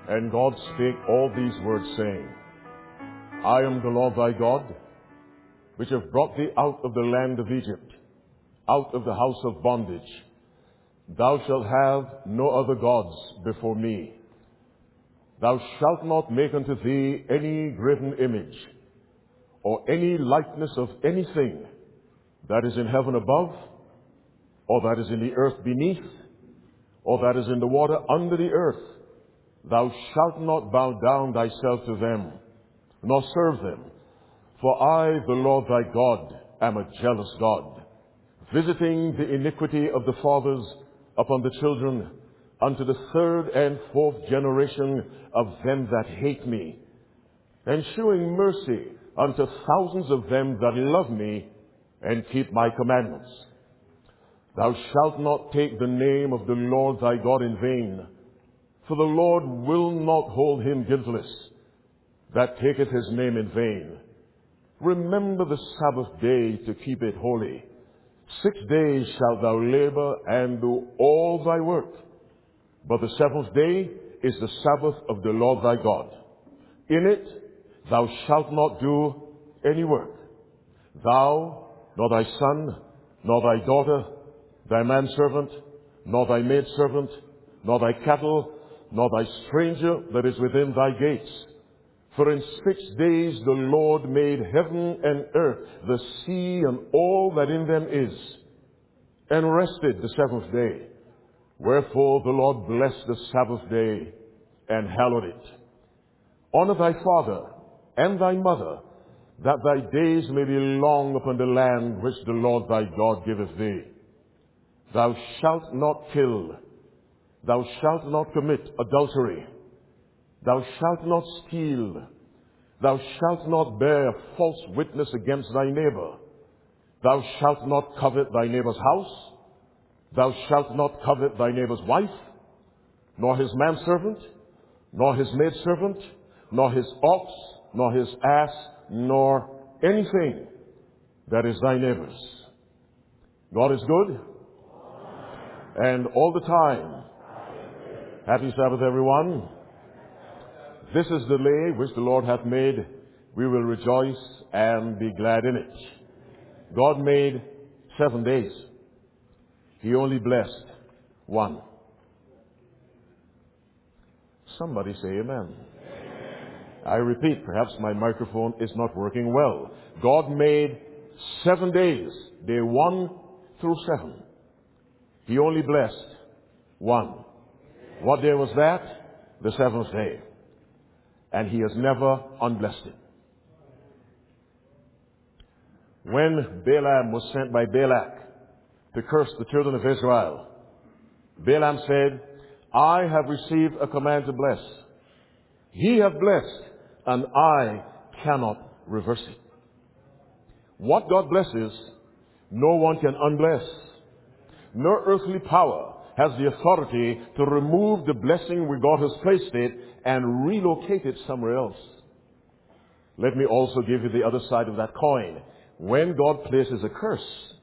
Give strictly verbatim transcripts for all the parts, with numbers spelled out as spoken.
And God spake all these words, saying, I am the Lord thy God, which have brought thee out of the land of Egypt, out of the house of bondage. Thou shalt have no other gods before me. Thou shalt not make unto thee any graven image, or any likeness of anything that is in heaven above, or that is in the earth beneath, or that is in the water under the earth. Thou shalt not bow down thyself to them, nor serve them. For I, the Lord thy God, am a jealous God, visiting the iniquity of the fathers upon the children, unto the third and fourth generation of them that hate me, and shewing mercy unto thousands of them that love me and keep my commandments. Thou shalt not take the name of the Lord thy God in vain, for the Lord will not hold him guiltless that taketh his name in vain. Remember the Sabbath day to keep it holy. Six days shalt thou labor and do all thy work, but the seventh day is the Sabbath of the Lord thy God. In it thou shalt not do any work, thou, nor thy son, nor thy daughter, thy manservant, nor thy maidservant, nor thy cattle, nor thy stranger that is within thy gates. For in six days the Lord made heaven and earth, the sea and all that in them is, and rested the seventh day. Wherefore the Lord blessed the Sabbath day and hallowed it. Honor thy father and thy mother, that thy days may be long upon the land which the Lord thy God giveth thee. Thou shalt not kill. Thou shalt not commit adultery. Thou shalt not steal. Thou shalt not bear false witness against thy neighbor. Thou shalt not covet thy neighbor's house. Thou shalt not covet thy neighbor's wife, nor his manservant, nor his maidservant, nor his ox, nor his ass, nor anything that is thy neighbor's. God is good, and all the time. Happy Sabbath, everyone. This is the day which the Lord hath made. We will rejoice and be glad in it. God made seven days. He only blessed one. Somebody say amen. Amen. I repeat, perhaps my microphone is not working well. God made seven days, day one through seven. He only blessed one. What day was that? The seventh day. And he has never unblessed it. When Balaam was sent by Balak to curse the children of Israel, Balaam said, I have received a command to bless. Ye have blessed, and I cannot reverse it. What God blesses, no one can unbless. No earthly power has the authority to remove the blessing where God has placed it and relocate it somewhere else. Let me also give you the other side of that coin. When God places a curse,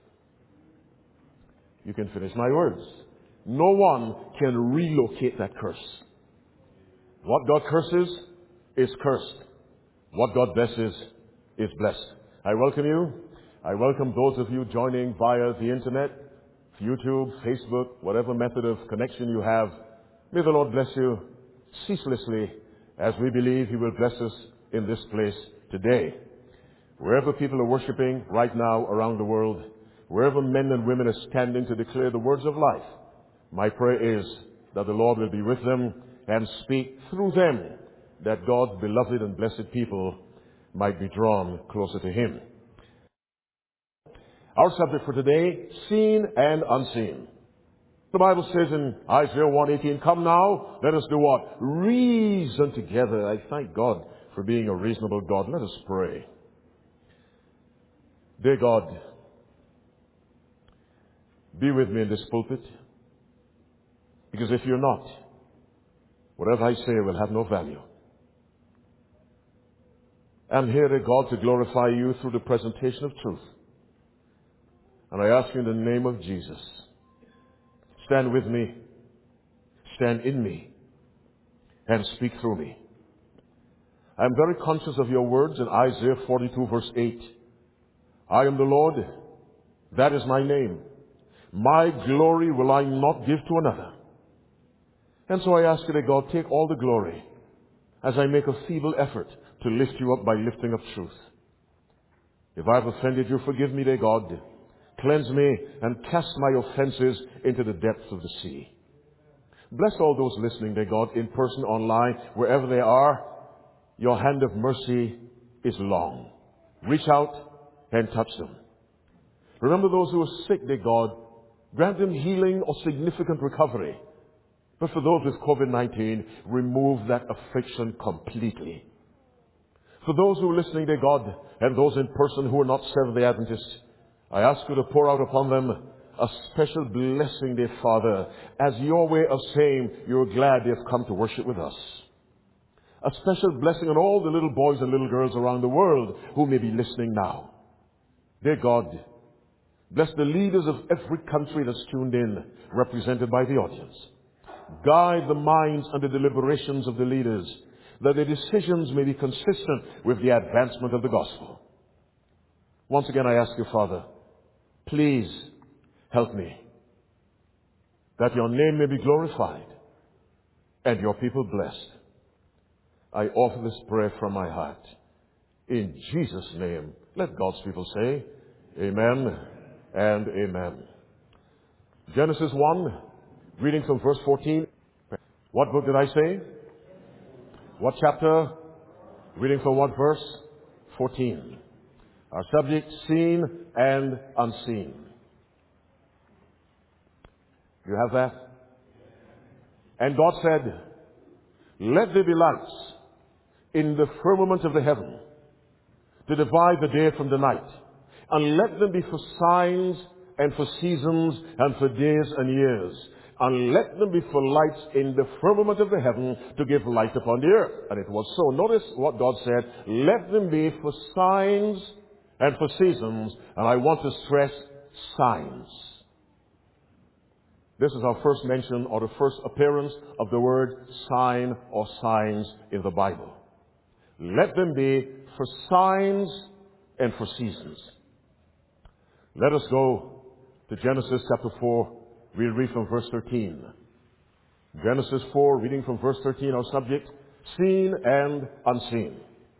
you can finish my words. No one can relocate that curse. What God curses is cursed. What God blesses is blessed. I welcome you. I welcome those of you joining via the internet, YouTube, Facebook, whatever method of connection you have. May the Lord bless you ceaselessly as we believe He will bless us in this place today. Wherever people are worshiping right now around the world, wherever men and women are standing to declare the words of life, my prayer is that the Lord will be with them and speak through them, that God's beloved and blessed people might be drawn closer to Him. Our subject for today, seen and unseen. The Bible says in Isaiah one eighteen, come now, let us do what? Reason together. I thank God for being a reasonable God. Let us pray. Dear God, be with me in this pulpit, because if you're not, whatever I say will have no value. I'm here, dear God, to glorify you through the presentation of truth. And I ask you in the name of Jesus, stand with me, stand in me, and speak through me. I am very conscious of your words in Isaiah forty-two verse eight. I am the Lord, that is my name. My glory will I not give to another. And so I ask you that God take all the glory as I make a feeble effort to lift you up by lifting up truth. If I have offended you, forgive me, dear God. Cleanse me and cast my offenses into the depths of the sea. Bless all those listening, dear God, in person, online, wherever they are. Your hand of mercy is long. Reach out and touch them. Remember those who are sick, dear God. Grant them healing or significant recovery. But for those with COVID nineteen, remove that affliction completely. For those who are listening, dear God, and those in person who are not Seventh-day Adventists, I ask you to pour out upon them a special blessing, dear Father, as your way of saying you're glad they have come to worship with us. A special blessing on all the little boys and little girls around the world who may be listening now. Dear God, bless the leaders of every country that's tuned in, represented by the audience. Guide the minds and the deliberations of the leaders, that their decisions may be consistent with the advancement of the gospel. Once again, I ask you, Father, please help me, that your name may be glorified and your people blessed. I offer this prayer from my heart. In Jesus' name, let God's people say, amen and amen. Genesis one, reading from verse fourteen. What book did I say? What chapter? Reading from what verse? fourteen. Our subject, seen and unseen. You have that? And God said, let there be lights in the firmament of the heaven to divide the day from the night, and let them be for signs and for seasons and for days and years, and let them be for lights in the firmament of the heaven to give light upon the earth. And it was so. Notice what God said, let them be for signs and for seasons, and I want to stress signs. This is our first mention or the first appearance of the word sign or signs in the Bible. Let them be for signs and for seasons. Let us go to Genesis chapter four. We'll read from verse thirteen. Genesis four, reading from verse thirteen, our subject, seen and unseen.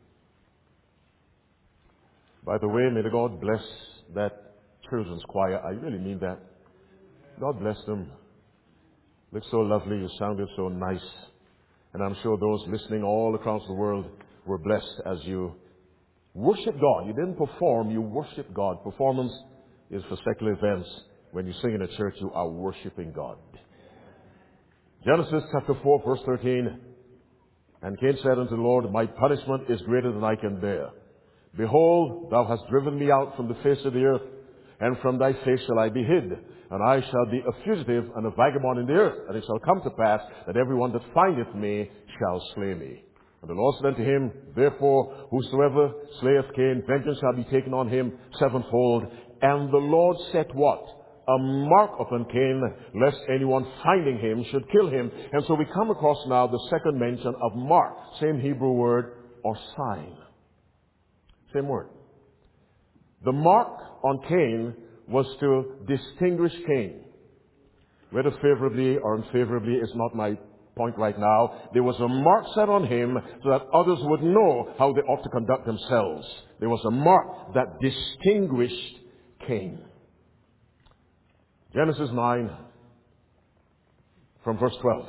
By the way, may the God bless that children's choir. I really mean that. God bless them. Look so lovely. You sounded so nice. And I'm sure those listening all across the world were blessed as you worship God. You didn't perform, you worship God. Performance is for secular events. When you sing in a church, you are worshiping God. Genesis chapter four, verse thirteen. And Cain said unto the Lord, my punishment is greater than I can bear. Behold, thou hast driven me out from the face of the earth, and from thy face shall I be hid. And I shall be a fugitive and a vagabond in the earth. And it shall come to pass that everyone that findeth me shall slay me. And the Lord said unto him, therefore, whosoever slayeth Cain, vengeance shall be taken on him sevenfold. And the Lord set what? A mark upon Cain, lest anyone finding him should kill him. And so we come across now the second mention of mark. Same Hebrew word, or sign. Same word. The mark on Cain was to distinguish Cain. Whether favorably or unfavorably is not my point right now. There was a mark set on him so that others would know how they ought to conduct themselves. There was a mark that distinguished Cain. Genesis nine, from verse twelve.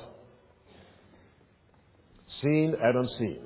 Seen and unseen.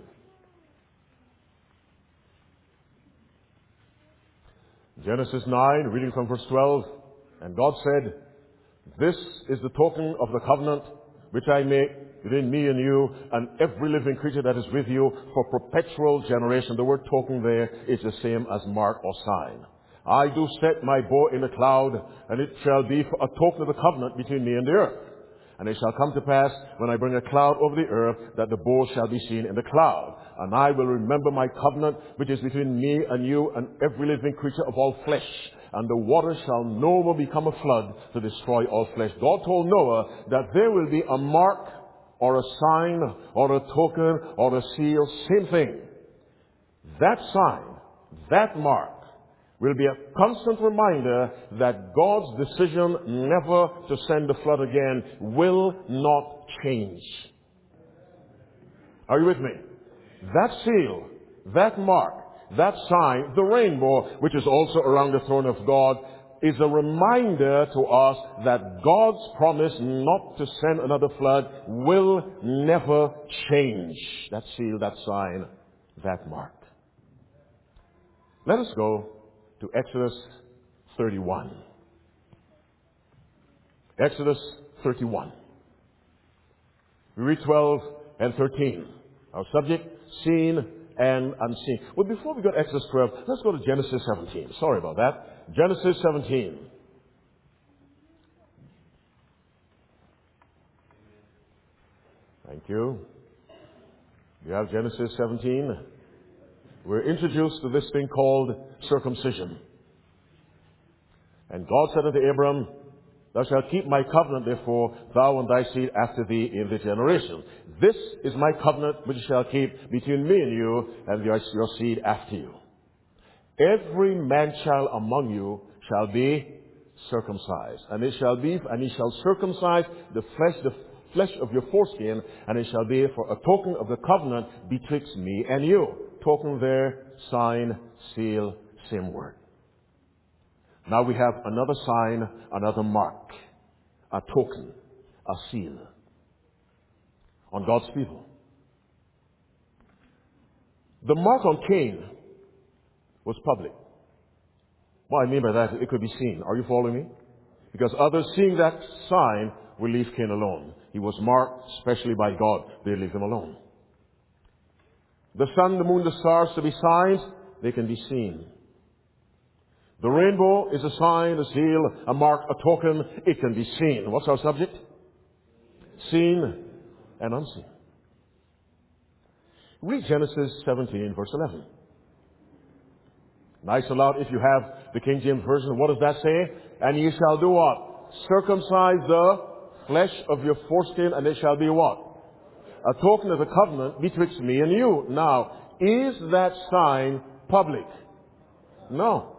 Genesis nine, reading from verse twelve. And God said, this is the token of the covenant which I make between me and you and every living creature that is with you for perpetual generation. The word token there is the same as mark or sign. I do set my bow in a cloud, and it shall be for a token of the covenant between me and the earth. And it shall come to pass, when I bring a cloud over the earth, that the bow shall be seen in the cloud. And I will remember my covenant, which is between me and you and every living creature of all flesh. And the water shall no more become a flood to destroy all flesh. God told Noah that there will be a mark or a sign or a token or a seal, same thing. That sign, that mark, will be a constant reminder that God's decision never to send the flood again will not change. Are you with me? That seal, that mark, that sign, the rainbow, which is also around the throne of God, is a reminder to us that God's promise not to send another flood will never change. That seal, that sign, that mark. Let us go to Exodus thirty-one. Exodus thirty-one. We read twelve and thirteen. Our subject, seen and unseen. Well, before we go to Exodus twelve, let's go to Genesis seventeen. Sorry about that. Genesis seventeen. Thank you. You have Genesis seventeen. We're introduced to this thing called circumcision. And God said unto Abram, Thou shalt keep my covenant, therefore, thou and thy seed after thee in the generation. This is my covenant which you shall keep between me and you and your, your seed after you. Every man-child among you shall be circumcised. And it shall be, and he shall circumcise the flesh, the flesh of your foreskin, and it shall be for a token of the covenant betwixt me and you. Token there, sign, seal, same word. Now we have another sign, another mark, a token, a seal on God's people. The mark on Cain was public. What I mean by that, it could be seen. Are you following me? Because others seeing that sign will leave Cain alone. He was marked specially by God. They leave him alone. The sun, the moon, the stars to be signs, they can be seen. The rainbow is a sign, a seal, a mark, a token. It can be seen. What's our subject? Seen and unseen. Read Genesis seventeen, verse eleven. Nice and loud if you have the King James Version. What does that say? And ye shall do what? Circumcise the flesh of your foreskin, and it shall be what? A token of the covenant betwixt me and you. Now, is that sign public? No.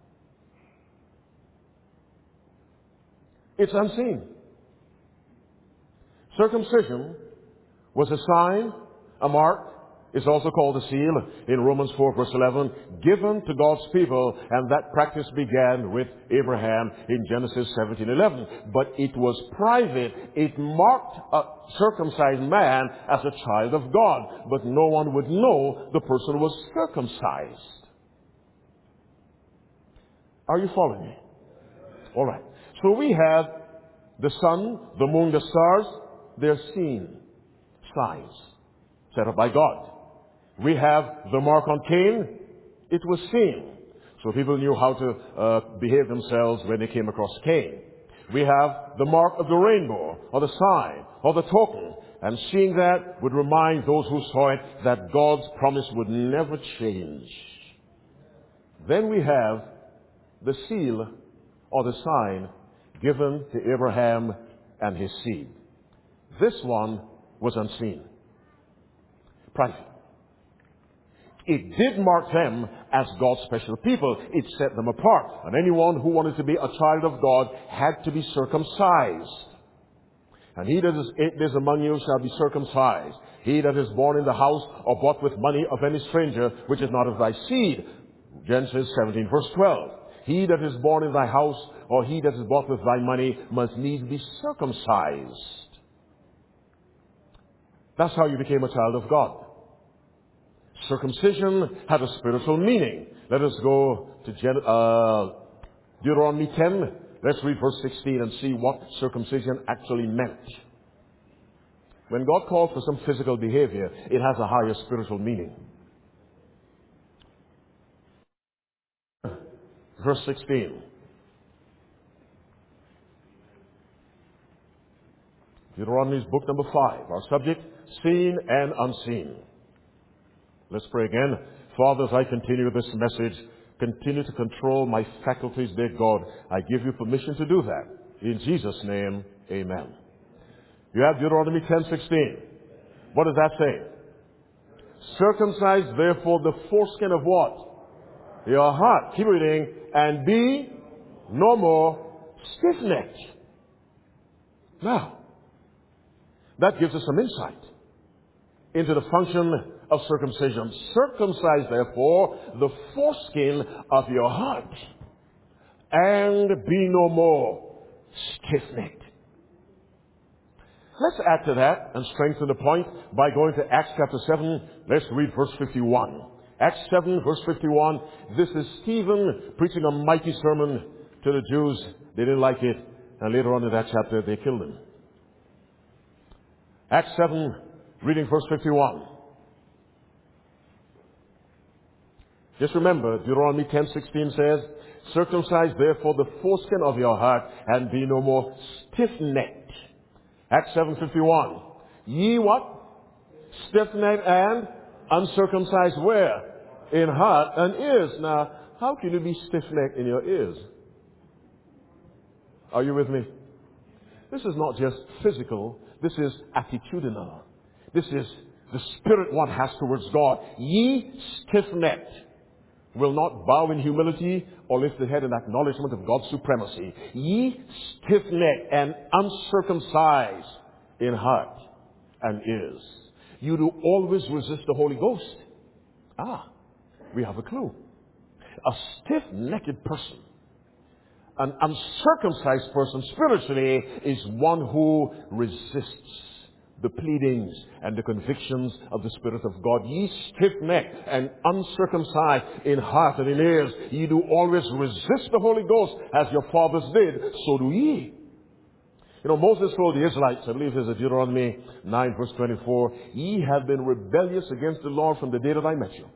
It's unseen. Circumcision was a sign, a mark. It's also called a seal in Romans four, verse eleven, given to God's people, and that practice began with Abraham in Genesis seventeen eleven. But it was private. It marked a circumcised man as a child of God, but no one would know the person was circumcised. Are you following me? All right. So we have the sun, the moon, the stars. They're seen signs set up by God. We have the mark on Cain. It was seen. So people knew how to uh, behave themselves when they came across Cain. We have the mark of the rainbow, or the sign, or the token. And seeing that would remind those who saw it that God's promise would never change. Then we have the seal, or the sign, given to Abraham and his seed. This one was unseen. Private. It did mark them as God's special people. It set them apart. And anyone who wanted to be a child of God had to be circumcised. And he that is eight days among you shall be circumcised. He that is born in the house or bought with money of any stranger, which is not of thy seed. Genesis seventeen, verse twelve. He that is born in thy house or he that is bought with thy money must needs be circumcised. That's how you became a child of God. Circumcision had a spiritual meaning. Let us go to Gen- uh, Deuteronomy ten. Let's read verse sixteen and see what circumcision actually meant. When God called for some physical behavior, it has a higher spiritual meaning. Verse sixteen. Deuteronomy's book number five. Our subject, seen and unseen. Let's pray again. Father, as I continue this message, continue to control my faculties, dear God. I give you permission to do that. In Jesus' name, amen. You have Deuteronomy ten sixteen. What does that say? Circumcise therefore the foreskin of what? Your heart. Keep reading. And be no more stiff-necked. Now, that gives us some insight into the function of circumcision. Circumcise therefore the foreskin of your heart and be no more stiff-necked. Let's add to that and strengthen the point by going to Acts chapter seven. Let's read verse fifty-one. Acts seven, verse fifty-one. This is Stephen preaching a mighty sermon to the Jews. They didn't like it. And later on in that chapter, they killed him. Acts seven, reading verse fifty-one. Just remember, Deuteronomy ten sixteen says, circumcise therefore the foreskin of your heart and be no more stiff-necked. Acts seven fifty-one. Ye what? Stiff-necked and uncircumcised where? In heart and ears. Now, how can you be stiff-necked in your ears? Are you with me? This is not just physical. This is attitudinal. This is the spirit one has towards God. Ye stiff-necked will not bow in humility or lift the head in acknowledgement of God's supremacy. Ye stiff-necked and uncircumcised in heart and ears. You do always resist the Holy Ghost. Ah, we have a clue. A stiff-necked person, an uncircumcised person spiritually, is one who resists the pleadings and the convictions of the Spirit of God. Ye stiff-necked and uncircumcised in heart and in ears, ye do always resist the Holy Ghost, as your fathers did, so do ye. You know, Moses told the Israelites, I believe it's in Deuteronomy nine, verse twenty-four, ye have been rebellious against the Lord from the day that I met you.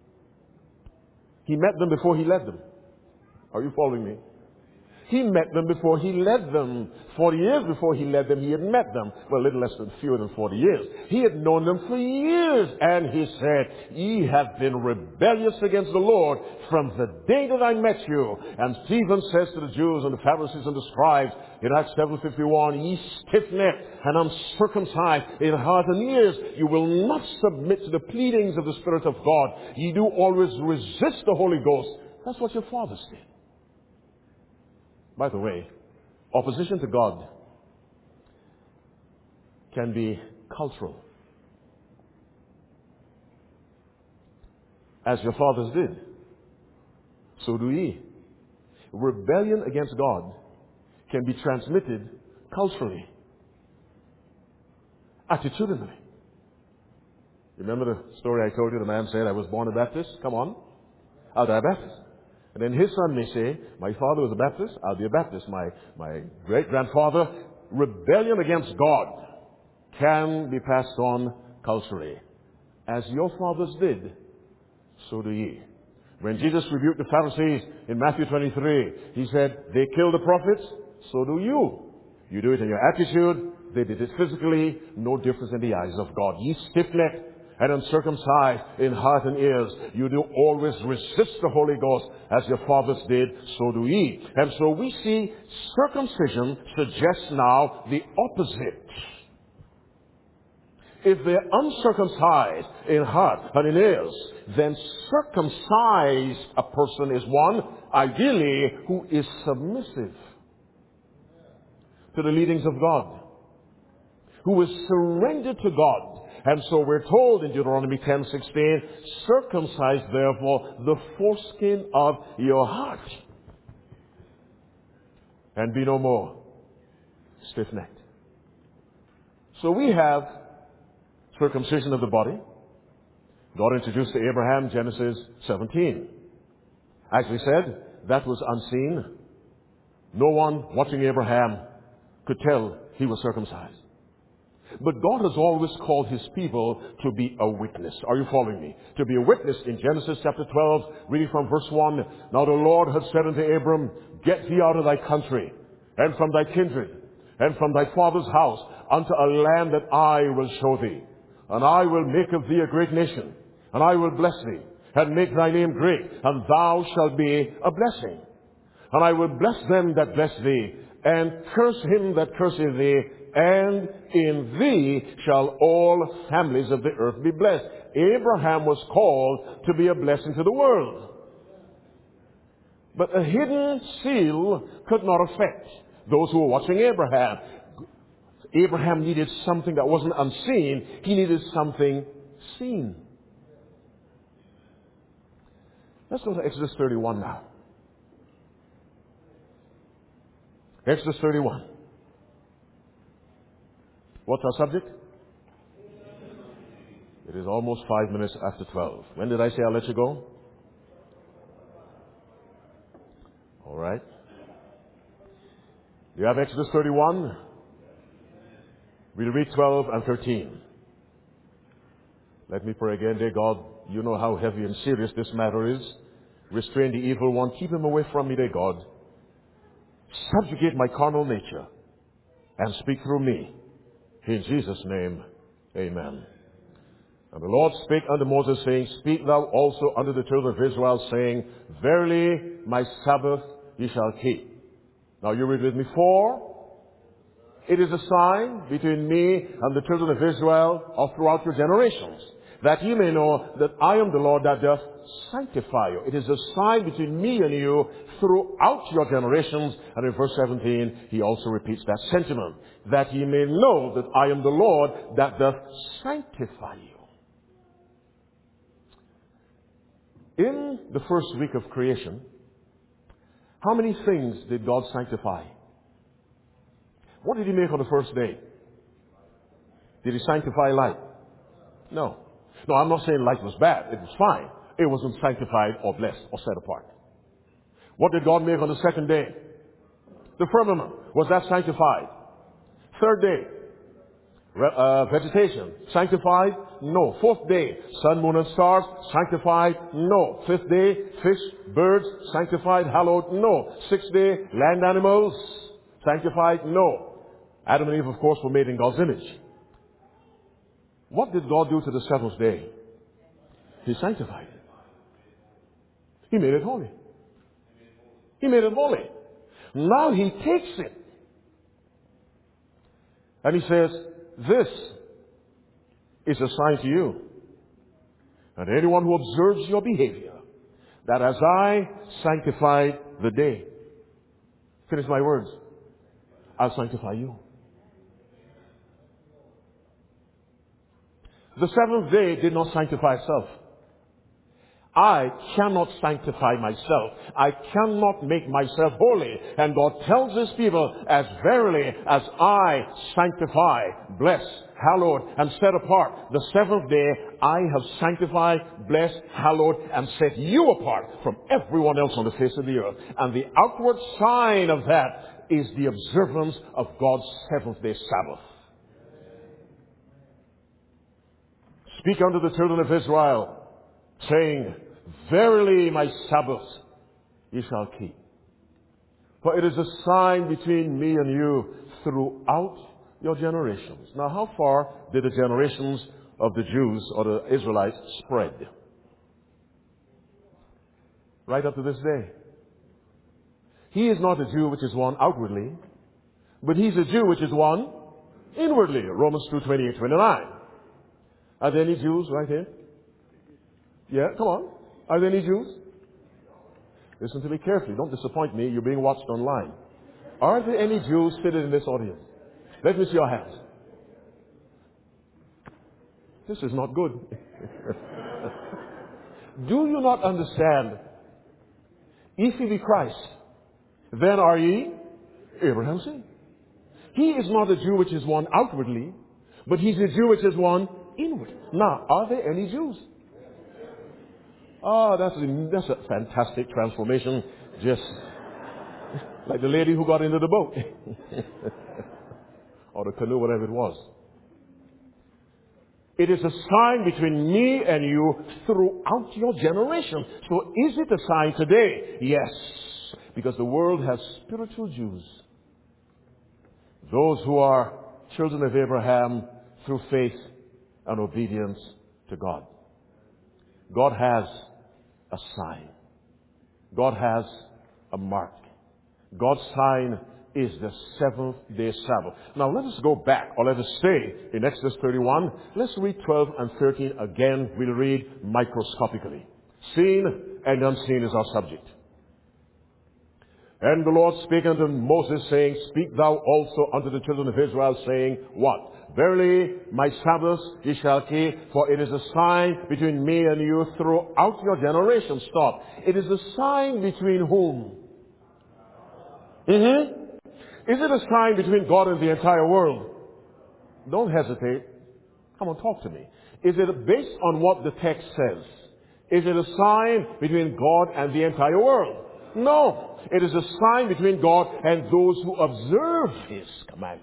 He met them before he led them. Are you following me? He met them before he led them. Forty years before he led them, he had met them. Well, a little less than fewer than forty years. He had known them for years. And he said, ye have been rebellious against the Lord from the day that I met you. And Stephen says to the Jews and the Pharisees and the scribes in Acts seven fifty-one, ye stiff-necked and uncircumcised in heart and ears, you will not submit to the pleadings of the Spirit of God. Ye do always resist the Holy Ghost. That's what your fathers did. By the way, opposition to God can be cultural. As your fathers did, so do ye. Rebellion against God can be transmitted culturally, attitudinally. Remember the story I told you? The man said, I was born a Baptist. Come on, I'll die a Baptist. And then his son may say, my father was a Baptist, I'll be a Baptist. My, my great-grandfather. Rebellion against God can be passed on culturally. As your fathers did, so do ye. When Jesus rebuked the Pharisees in Matthew twenty-three, he said, they kill the prophets, so do you. You do it in your attitude, they did it physically, no difference in the eyes of God. Ye stiff-necked and uncircumcised in heart and ears, you do always resist the Holy Ghost, as your fathers did, so do ye. And so we see circumcision suggests now the opposite. If they're uncircumcised in heart and in ears, then circumcised a person is one, ideally, who is submissive to the leadings of God, who is surrendered to God. And so we're told in Deuteronomy ten sixteen, circumcise therefore the foreskin of your heart and be no more stiff-necked. So we have circumcision of the body. God introduced to Abraham, Genesis seventeen. As we said, that was unseen. No one watching Abraham could tell he was circumcised. But God has always called His people to be a witness. Are you following me? To be a witness in Genesis chapter twelve, reading from verse one. Now the Lord had said unto Abram, get thee out of thy country, and from thy kindred, and from thy father's house, unto a land that I will show thee. And I will make of thee a great nation, and I will bless thee, and make thy name great, and thou shalt be a blessing. And I will bless them that bless thee, and curse him that curseth thee, and in thee shall all families of the earth be blessed. Abraham was called to be a blessing to the world. But a hidden seal could not affect those who were watching Abraham. Abraham needed something that wasn't unseen. He needed something seen. Let's go to Exodus thirty-one now. Exodus thirty-one. What's our subject? It is almost five minutes after twelve. When did I say I'll let you go? All right. You have Exodus thirty-one. We'll read twelve and thirteen. Let me pray again. Dear God, you know how heavy and serious this matter is. Restrain the evil one. Keep him away from me, dear God. Subjugate my carnal nature and speak through me. In Jesus' name, amen. And the Lord spake unto Moses, saying, Speak thou also unto the children of Israel, saying, Verily my Sabbath ye shall keep. Now you read with me. For it is a sign between me and the children of Israel of throughout your generations, that ye may know that I am the Lord that doth sanctify you. It is a sign between me and you throughout your generations. And in verse seventeen, he also repeats that sentiment, that ye may know that I am the Lord that doth sanctify you. In the first week of creation, how many things did God sanctify? What did he make on the first day? Did he sanctify light? No. No, I'm not saying light was bad. It was fine. It wasn't sanctified or blessed or set apart. What did God make on the second day? The firmament. Was that sanctified? Third day. Uh, vegetation. Sanctified? No. Fourth day. Sun, moon, and stars. Sanctified? No. Fifth day. Fish, birds. Sanctified? Hallowed? No. Sixth day. Land animals. Sanctified? No. Adam and Eve, of course, were made in God's image. What did God do to the seventh day? He sanctified it. He made it holy. He made it holy. Now he takes it and he says, this is a sign to you and anyone who observes your behavior, that as I sanctified the day, finish my words, I'll sanctify you. The seventh day did not sanctify itself. I cannot sanctify myself. I cannot make myself holy. And God tells his people, as verily as I sanctify, bless, hallowed, and set apart, the seventh day I have sanctified, blessed, hallowed, and set you apart from everyone else on the face of the earth. And the outward sign of that is the observance of God's seventh day Sabbath. Speak unto the children of Israel, saying, Verily my Sabbath ye shall keep. For it is a sign between me and you throughout your generations. Now, how far did the generations of the Jews or the Israelites spread? Right up to this day. He is not a Jew which is one outwardly, but he's a Jew which is one inwardly. Romans two, twenty-eight, twenty-nine. Are there any Jews right here? Yeah, come on. Are there any Jews? Listen to me carefully. Don't disappoint me. You're being watched online. Are there any Jews seated in this audience? Let me see your hands. This is not good. Do you not understand? If ye be Christ, then are ye Abraham's seed. He is not a Jew which is one outwardly, but he's a Jew which is one inward. Now, are there any Jews? Oh, that's a, that's a fantastic transformation. Just like the lady who got into the boat. Or the canoe, whatever it was. It is a sign between me and you throughout your generation. So is it a sign today? Yes. Because the world has spiritual Jews. Those who are children of Abraham through faith and obedience to God. God has a sign. God has a mark. God's sign is the seventh day Sabbath. Now let us go back, or let us stay in Exodus thirty-one. Let's read twelve and thirteen again. We'll read microscopically. Seen and unseen is our subject. And the Lord spake unto Moses, saying, Speak thou also unto the children of Israel, saying, What? Verily, my Sabbaths ye shall keep, for it is a sign between me and you throughout your generations. Stop. It is a sign between whom? Mm-hmm. Is it a sign between God and the entire world? Don't hesitate. Come on, talk to me. Is it based on what the text says? Is it a sign between God and the entire world? No. It is a sign between God and those who observe His commandments.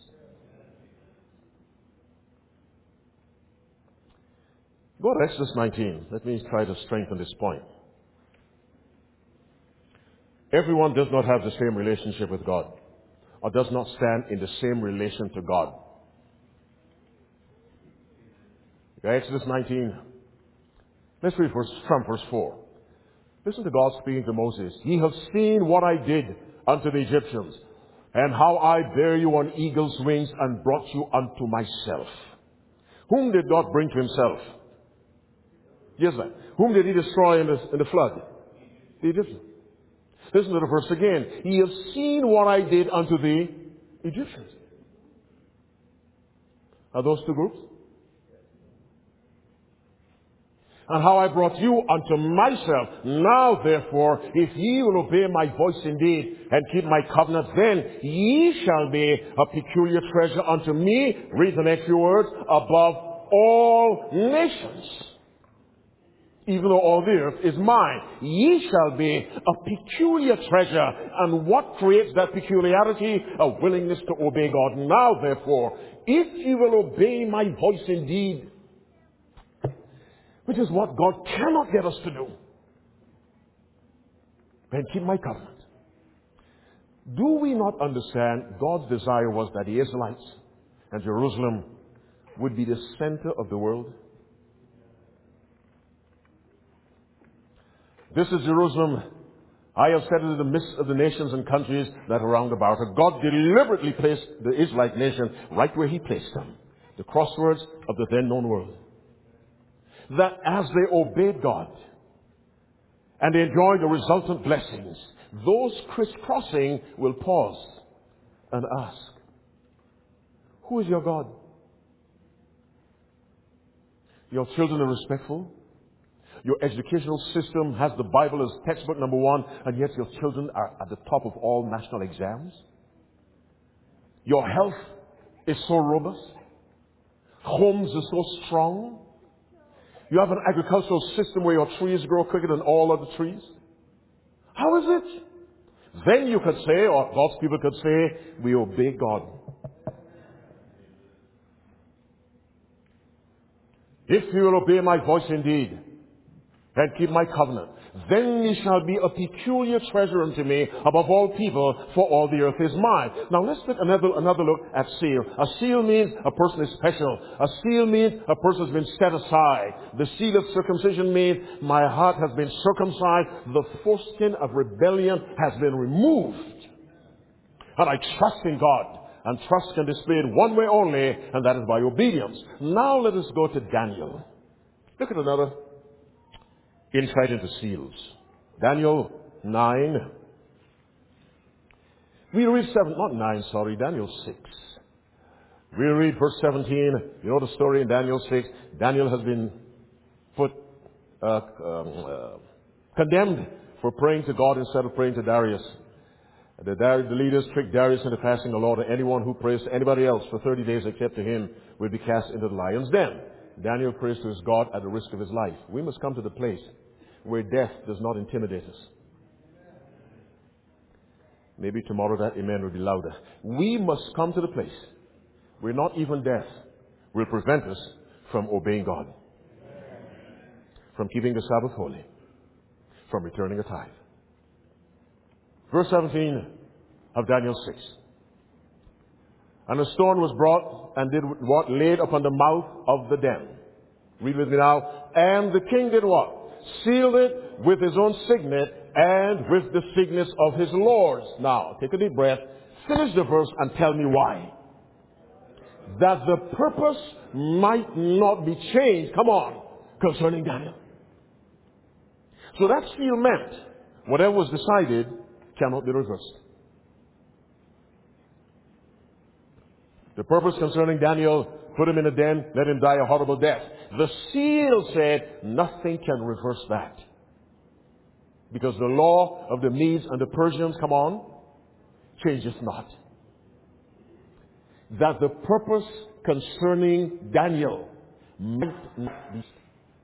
Go to Exodus nineteen. Let me try to strengthen this point. Everyone does not have the same relationship with God, or does not stand in the same relation to God. Exodus nineteen. Let's read verse, from verse four. Listen to God speaking to Moses. Ye have seen what I did unto the Egyptians, and how I bare you on eagle's wings and brought you unto myself. Whom did God bring to Himself? Yes, sir. Whom did He destroy in the, in the flood? The Egyptians. Listen to the verse again. Ye have seen what I did unto the Egyptians. Are those two groups? And how I brought you unto myself. Now, therefore, if ye will obey my voice indeed, and keep my covenant, then ye shall be a peculiar treasure unto me, read the next few words, above all nations. Even though all the earth is mine, ye shall be a peculiar treasure. And what creates that peculiarity? A willingness to obey God. Now, therefore, if you will obey my voice indeed, which is what God cannot get us to do, then keep my covenant. Do we not understand God's desire was that the Israelites and Jerusalem would be the center of the world? This is Jerusalem. I have set it in the midst of the nations and countries that are round about her. God deliberately placed the Israelite nation right where He placed them, the crossroads of the then known world. That as they obeyed God and they enjoyed the resultant blessings, those crisscrossing will pause and ask, who is your God? Your children are respectful. Your educational system has the Bible as textbook number one, and yet your children are at the top of all national exams. Your health is so robust. Homes are so strong. You have an agricultural system where your trees grow quicker than all other trees. How is it? Then you could say, or God's people could say, we obey God. If you will obey my voice indeed, and keep my covenant, then ye shall be a peculiar treasure unto me above all people, for all the earth is mine. Now let's take another, another look at seal. A seal means a person is special. A seal means a person has been set aside. The seal of circumcision means my heart has been circumcised. The foreskin of rebellion has been removed. And I trust in God. And trust can be displayed one way only, and that is by obedience. Now let us go to Daniel. Look at another insight into seals. Daniel nine. We read seven, not nine, sorry, Daniel six. We read verse seventeen. You know the story in Daniel six. Daniel has been put, uh, um, uh, condemned for praying to God instead of praying to Darius. The, Dar- the leaders tricked Darius into passing a law that anyone who prays to anybody else for thirty days except to him will be cast into the lion's den. Daniel prays to his God at the risk of his life. We must come to the place where death does not intimidate us. Maybe tomorrow that amen will be louder. We must come to the place where not even death will prevent us from obeying God, from keeping the Sabbath holy, from returning a tithe. Verse seventeen of Daniel six. And a stone was brought and did what? Laid upon the mouth of the den. Read with me now. And the king did what? Sealed it with his own signet and with the signets of his lords. Now, take a deep breath. Finish the verse and tell me why. That the purpose might not be changed, come on, concerning Daniel. So that seal meant whatever was decided cannot be reversed. The purpose concerning Daniel, put him in a den, let him die a horrible death. The seal said nothing can reverse that. Because the law of the Medes and the Persians, come on, changes not. That the purpose concerning Daniel might not be.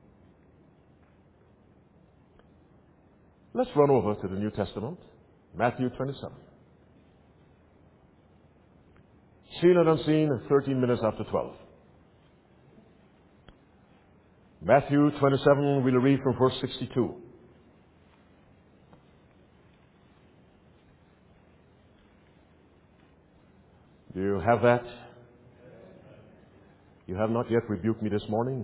Let's run over to the New Testament, Matthew twenty-seven. Seen and unseen, thirteen minutes after twelve. Matthew twenty-seven, we'll read from verse sixty-two. Do you have that? You have not yet rebuked me this morning?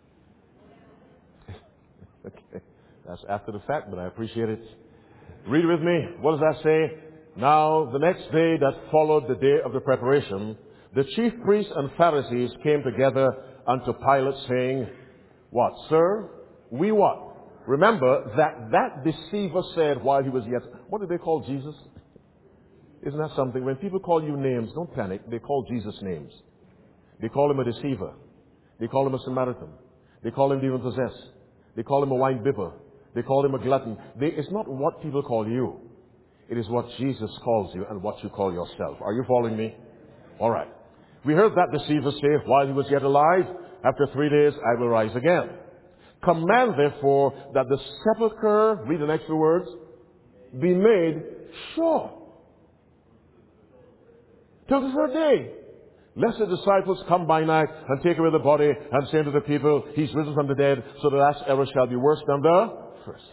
Okay, that's after the fact, but I appreciate it. Read with me. What does that say? Now, the next day that followed the day of the preparation, the chief priests and Pharisees came together unto Pilate, saying, what, sir? We what? Remember that that deceiver said while he was yet, what did they call Jesus? Isn't that something? When people call you names, don't panic. They call Jesus names. They call him a deceiver. They call him a Samaritan. They call him demon-possessed. They call him a wine bibber. They call him a glutton. They, it's not what people call you. It is what Jesus calls you and what you call yourself. Are you following me? All right. We heard that deceiver say, while he was yet alive, after three days I will rise again. Command therefore that the sepulchre, read the next few words, be made sure. Till the third day. Lest the disciples come by night and take away the body and say to the people, he's risen from the dead, so the last error shall be worse than the first.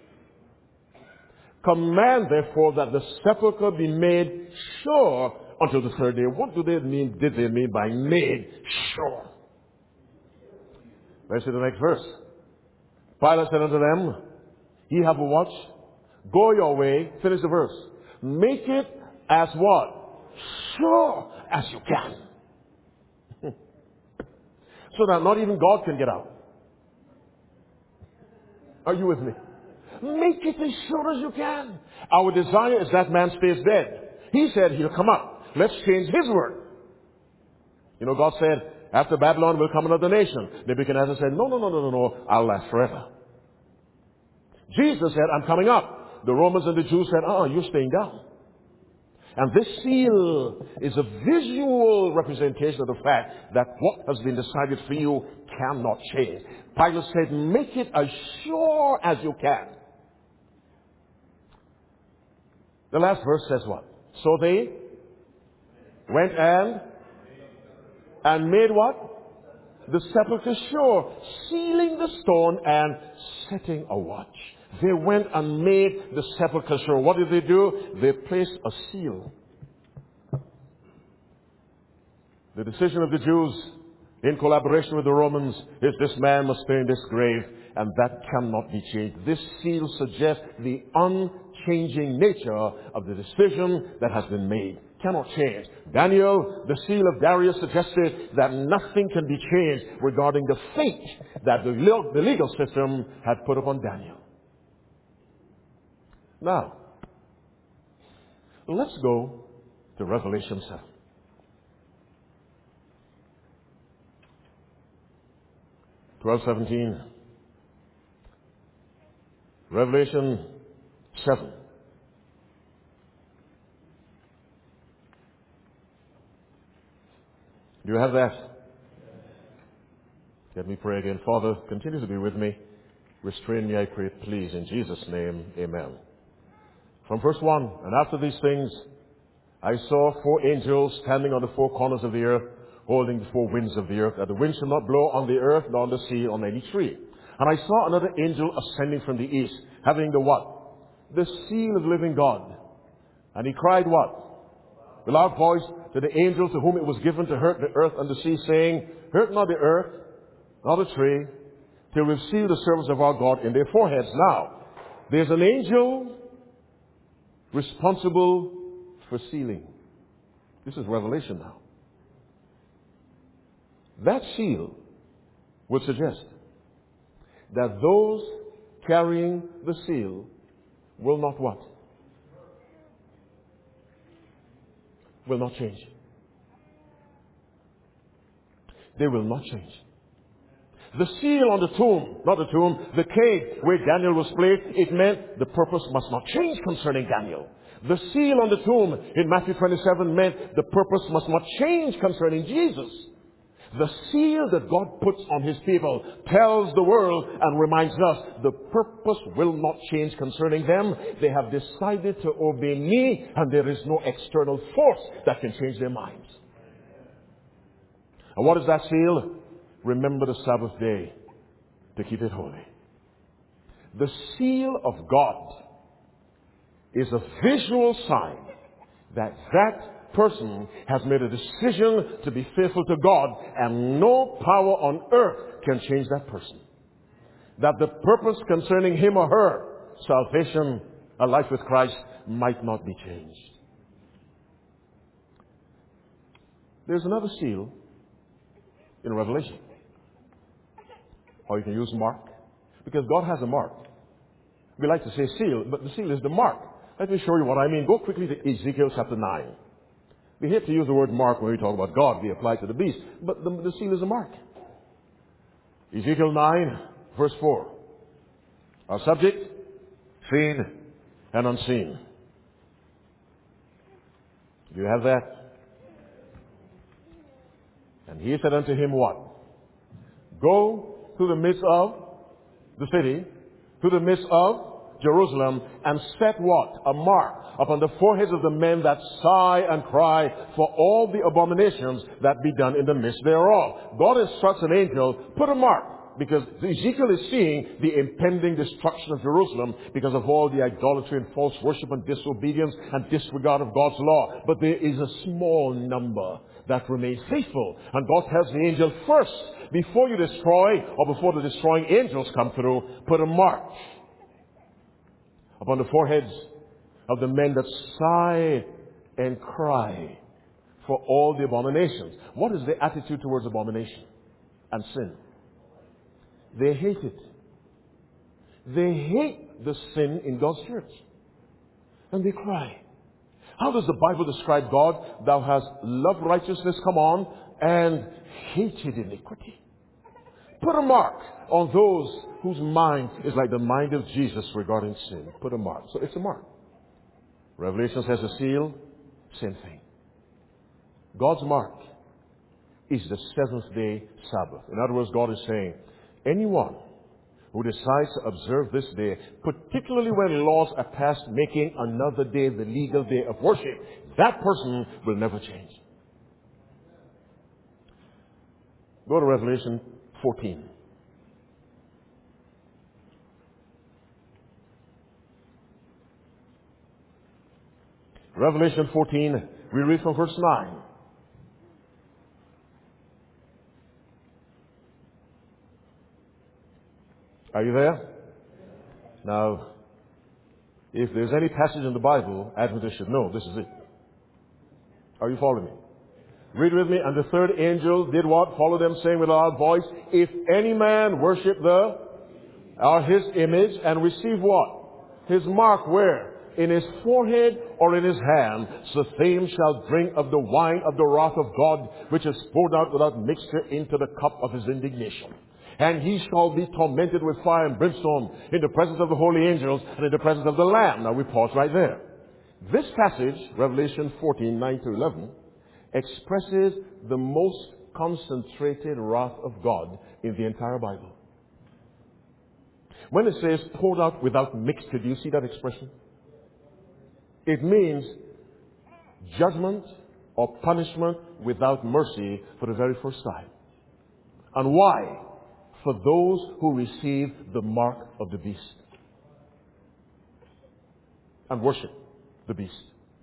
Command therefore that the sepulchre be made sure until the third day. What do they mean, did they mean by made sure? Let's see the next verse. Pilate said unto them, ye have a watch, go your way, finish the verse. Make it as what? Sure as you can. So that not even God can get out. Are you with me? Make it as sure as you can. Our desire is that man stays dead. He said he'll come up. Let's change his word. You know, God said, after Babylon will come another nation. Nebuchadnezzar said, no, no, no, no, no, no, I'll last forever. Jesus said, I'm coming up. The Romans and the Jews said, oh, you're staying down. And this seal is a visual representation of the fact that what has been decided for you cannot change. Pilate said, make it as sure as you can. The last verse says what? So they went and, and made what? The sepulchre sure, sealing the stone and setting a watch. They went and made the sepulchre sure. What did they do? They placed a seal. The decision of the Jews in collaboration with the Romans is this man must stay in this grave, and that cannot be changed. This seal suggests the unchanging nature of the decision that has been made. Cannot change. Daniel, the seal of Darius, suggested that nothing can be changed regarding the fate that the legal system had put upon Daniel. Now, let's go to Revelation seven. twelve seventeen. Revelation seven. Do you have that? Let me pray again. Father, continue to be with me. Restrain me, I pray, please, in Jesus' name. Amen. From verse one, and after these things, I saw four angels standing on the four corners of the earth, holding the four winds of the earth, that the wind should not blow on the earth, nor on the sea, or on any tree. And I saw another angel ascending from the east, having the what? The seal of the living God. And he cried what? With loud voice to the angel to whom it was given to hurt the earth and the sea, saying, hurt not the earth, nor the tree, till we've sealed the servants of our God in their foreheads. Now, there's an angel responsible for sealing. This is Revelation now. That seal would suggest that those carrying the seal will not what? Will not change. They will not change. The seal on the tomb, not the tomb, the cave where Daniel was placed, it meant the purpose must not change concerning Daniel. The seal on the tomb in Matthew twenty-seven meant the purpose must not change concerning Jesus. The seal that God puts on His people tells the world and reminds us the purpose will not change concerning them. They have decided to obey me, and there is no external force that can change their minds. And what is that seal? Remember the Sabbath day to keep it holy. The seal of God is a visual sign that that person has made a decision to be faithful to God, and no power on earth can change that person. That the purpose concerning him or her, salvation, a life with Christ, might not be changed. There's another seal in Revelation. Or you can use mark. Because God has a mark. We like to say seal, but the seal is the mark. Let me show you what I mean. Go quickly to Ezekiel chapter nine. We hate to use the word mark when we talk about God. We apply it to the beast. But the, the seal is a mark. Ezekiel nine, verse four. Our subject, seen and unseen. Do you have that? And he said unto him what? Go to the midst of the city, to the midst of Jerusalem, and set what? A mark upon the foreheads of the men that sigh and cry for all the abominations that be done in the midst thereof. God instructs an angel, put a mark, because Ezekiel is seeing the impending destruction of Jerusalem because of all the idolatry and false worship and disobedience and disregard of God's law. But there is a small number that remain faithful. And God tells the angel, first, before you destroy, or before the destroying angels come through, put a mark upon the foreheads of the men that sigh and cry for all the abominations. What is their attitude towards abomination and sin? They hate it. They hate the sin in God's church. And they cry. How does the Bible describe God? Thou hast loved righteousness, come on, and hated iniquity. Put a mark on those whose mind is like the mind of Jesus regarding sin. Put a mark. So it's a mark. Revelation says a seal, same thing. God's mark is the seventh day Sabbath. In other words, God is saying, anyone who decides to observe this day, particularly when laws are passed making another day the legal day of worship, that person will never change. Go to Revelation fourteen. Revelation fourteen, we read from verse nine. Are you there? Now, if there's any passage in the Bible, Adventists should know this is it. Are you following me? Read with me. And the third angel did what? Follow them, saying with a loud voice, if any man worship the, or his image, and receive what? His mark where? In his forehead or in his hand, the same shall drink of the wine of the wrath of God, which is poured out without mixture into the cup of his indignation. And he shall be tormented with fire and brimstone in the presence of the holy angels and in the presence of the Lamb. Now we pause right there. This passage, Revelation fourteen, nine to eleven, expresses the most concentrated wrath of God in the entire Bible. When it says poured out without mixture, do you see that expression? It means judgment or punishment without mercy for the very first time. And why? For those who receive the mark of the beast and worship the beast.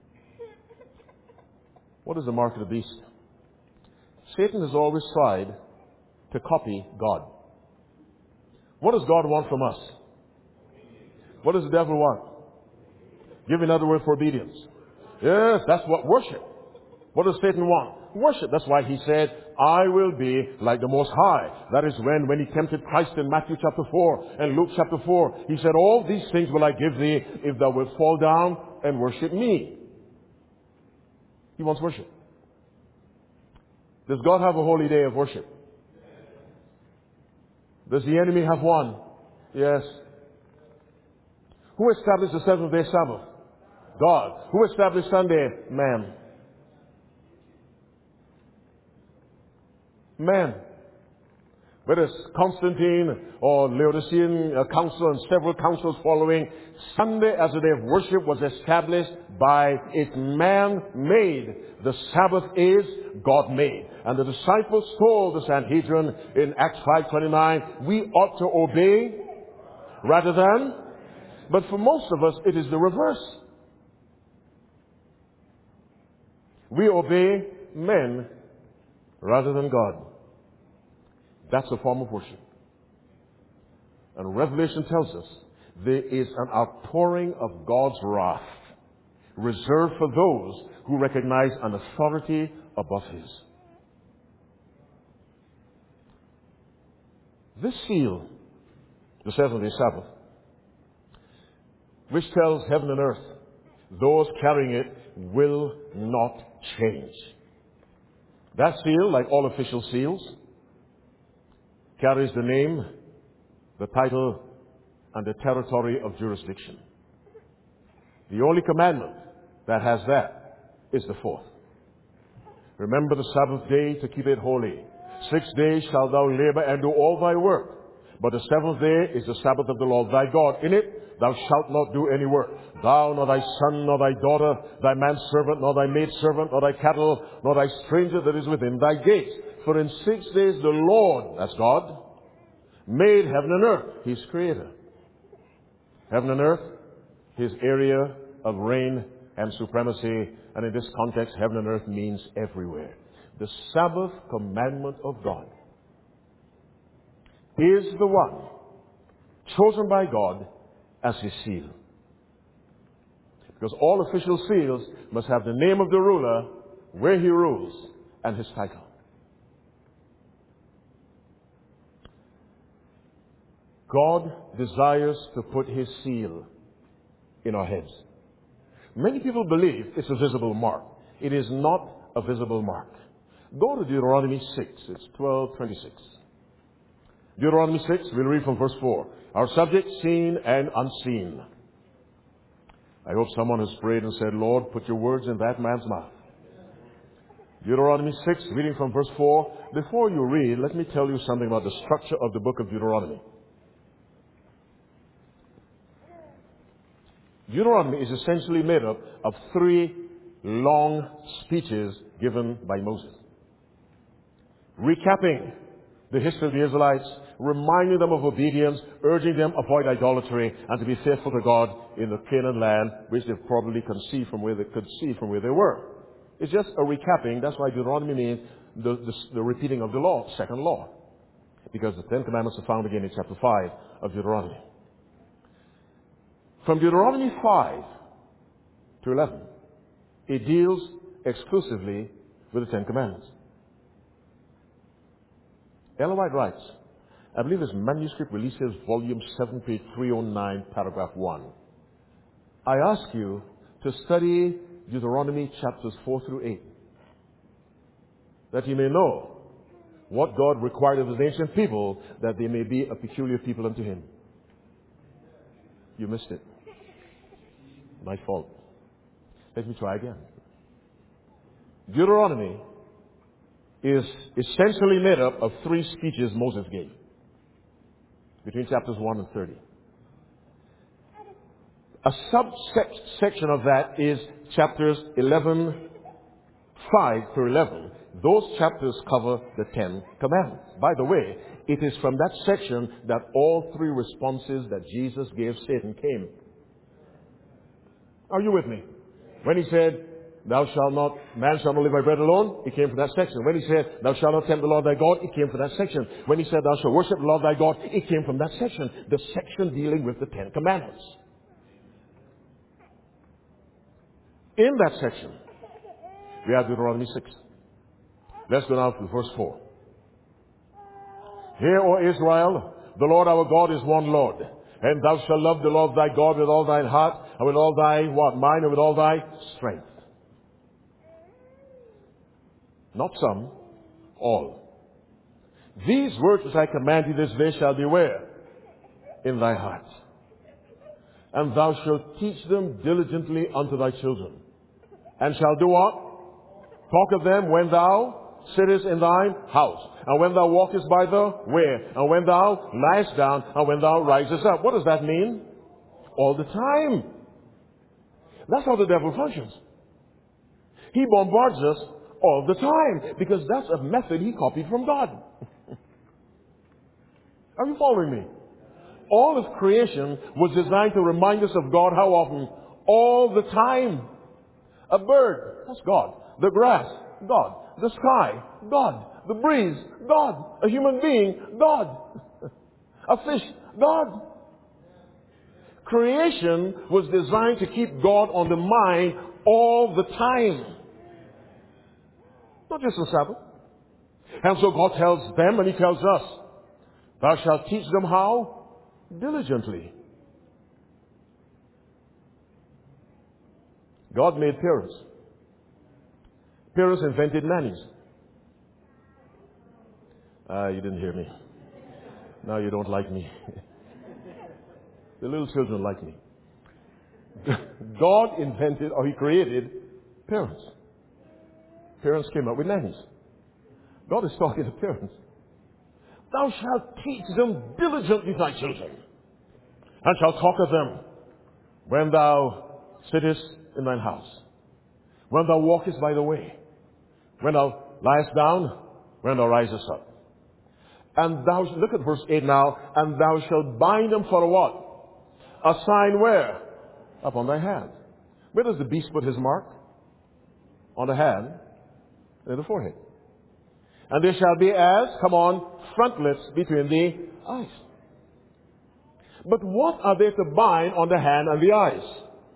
What is the mark of the beast? Satan has always tried to copy God. What does God want from us? What does the devil want? Give another word for obedience. Yes, that's what worship. What does Satan want? Worship. That's why he said, I will be like the Most High. That is when, when he tempted Christ in Matthew chapter four and Luke chapter four. He said, all these things will I give thee if thou wilt fall down and worship me. He wants worship. Does God have a holy day of worship? Does the enemy have one? Yes. Who established the seventh day Sabbath? God. Who established Sunday? Man. Man. Whether it's Constantine or Laodicean uh, council and several councils following, Sunday as a day of worship was established by it man-made. The Sabbath is God-made. And the disciples told the Sanhedrin in Acts five twenty-nine, we ought to obey rather than. But for most of us, it is the reverse. We obey men rather than God. That's a form of worship. And Revelation tells us there is an outpouring of God's wrath reserved for those who recognize an authority above His. This seal, the seventh day Sabbath, which tells heaven and earth, those carrying it will not change. That seal, like all official seals, carries the name, the title, and the territory of jurisdiction. The only commandment that has that is the fourth. Remember the Sabbath day to keep it holy. Six days shalt thou labor and do all thy work. But the seventh day is the Sabbath of the Lord thy God. In it thou shalt not do any work. Thou, nor thy son, nor thy daughter, thy manservant, nor thy maidservant, nor thy cattle, nor thy stranger that is within thy gates. For in six days the Lord, that's God, made heaven and earth, His creator. Heaven and earth, His area of reign and supremacy. And in this context, heaven and earth means everywhere. The Sabbath commandment of God is the one chosen by God as His seal. Because all official seals must have the name of the ruler, where he rules, and his title. God desires to put His seal in our heads. Many people believe it's a visible mark. It is not a visible mark. Go to Deuteronomy six. It's twelve twenty-six. Deuteronomy six, we'll read from verse four. Our subject, seen and unseen. I hope someone has prayed and said, Lord, put your words in that man's mouth. Deuteronomy six, reading from verse four. Before you read, let me tell you something about the structure of the book of Deuteronomy. Deuteronomy is essentially made up of three long speeches given by Moses. Recapping the history of the Israelites, reminding them of obedience, urging them to avoid idolatry, and to be faithful to God in the Canaan land, which they probably could see from where they could see from where they were. It's just a recapping. That's why Deuteronomy means the, the, the repeating of the law, second law. Because the Ten Commandments are found again in chapter five of Deuteronomy. From Deuteronomy five to eleven, it deals exclusively with the Ten Commandments. Ellen White writes, I believe it's Manuscript Releases, volume seven, page three oh nine, paragraph one. I ask you to study Deuteronomy chapters four through eight, that you may know what God required of His ancient people, that they may be a peculiar people unto Him. You missed it. My fault. Let me try again. Deuteronomy is essentially made up of three speeches Moses gave between chapters one and thirty. A subsection of that is chapters eleven, five to eleven. Those chapters cover the Ten Commandments. By the way, it is from that section that all three responses that Jesus gave Satan came. Are you with me? When He said, thou shalt not, man shall not live by bread alone, it came from that section. When He said, thou shalt not tempt the Lord thy God, it came from that section. When He said, thou shalt worship the Lord thy God, it came from that section. The section dealing with the Ten Commandments. In that section, We have Deuteronomy six. Let's go now to verse four. Hear, O Israel, the Lord our God is one Lord. And thou shalt love the Lord thy God with all thine heart, and with all thy what? Mind, and with all thy strength. Not some, all. These words which I command thee this day shall be where? In thy heart. And thou shalt teach them diligently unto thy children. And shalt do what? Talk of them when thou sittest in thine house, and when thou walkest by the way, and when thou liest down, and when thou risest up. What does that mean? All the time. That's how the devil functions. He bombards us all the time, because that's a method he copied from God. Are you following me? All of creation was designed to remind us of God how often? All the time. A bird, that's God. The grass, God. The sky, God. The breeze, God. A human being, God. A fish, God. Creation was designed to keep God on the mind all the time. Not just on Sabbath. And so God tells them, and He tells us, thou shalt teach them how? Diligently. God made parents. Parents invented nannies. Ah, you didn't hear me. Now you don't like me. The little children like me. God invented, or He created, parents. Parents came up with nannies. God is talking to parents. Thou shalt teach them diligently thy children, and shalt talk of them when thou sittest in thine house, when thou walkest by the way, when thou liest down, when thou risest up. And thou, look at verse eight now, and thou shalt bind them for a what? A sign where? Upon thy hand. Where does the beast put his mark? On the hand and the forehead. And there shall be as, come on, frontlets between the eyes. But what are they to bind on the hand and the eyes?